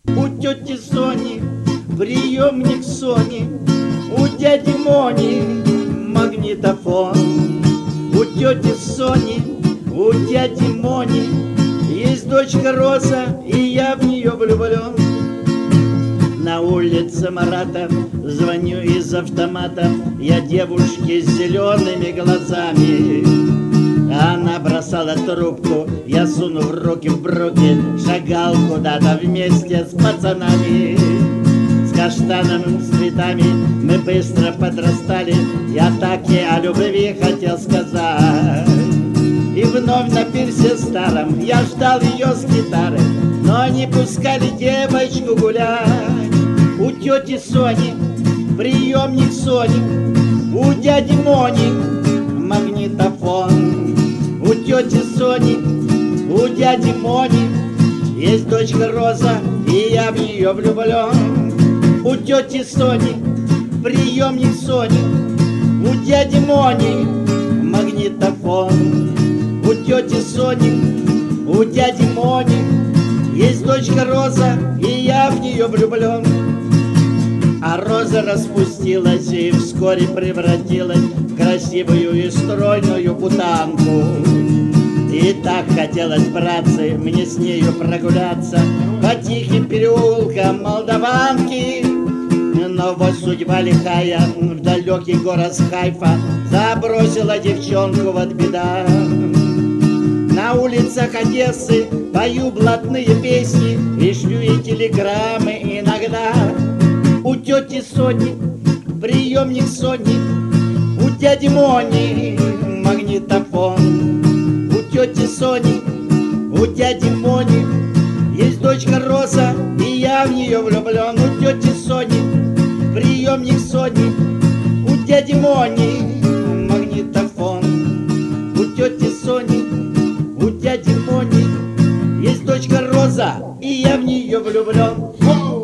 У тети Сони приемник Сони, у дяди Мони магнитофон. У тети Сони, у дяди Мони есть дочка Роза, и я в нее влюблен. На улице Марата звоню из автомата я девушке с зелеными глазами. Она бросала трубку, я, сунув руки в бруки, шагал куда-то вместе с пацанами. С каштаном, с цветами мы быстро подрастали, я так и о любви хотел сказать. И вновь на пирсе старом я ждал ее с гитарой, но не пускали девочку гулять. У тети Сони приемник Сони, у дяди Мони магнитофон. У тети Сони, у дяди Мони есть дочка Роза, и я в нее влюблен. У тети Сони приемник Сони, у дяди Мони магнитофон. У тети Сони, у дяди Мони есть дочка Роза, и я в нее влюблен. А роза распустилась и вскоре превратилась в красивую и стройную бутанку. И так хотелось, братцы, мне с нею прогуляться по тихим переулкам Молдаванки. Но вот судьба лихая в далекий город Хайфа забросила девчонку, вот беда. На улицах Одессы пою блатные песни и шлю ей телеграммы иногда. У тети Сони приемник Сони, у дяди Мони магнитофон. У тети Сони, у дяди Мони есть дочка Роза, и я в нее влюблен. У тети Сони приемник Сони, у дяди Мони магнитофон. У тети Сони, у дяди Мони есть дочка Роза, и я в нее влюблен.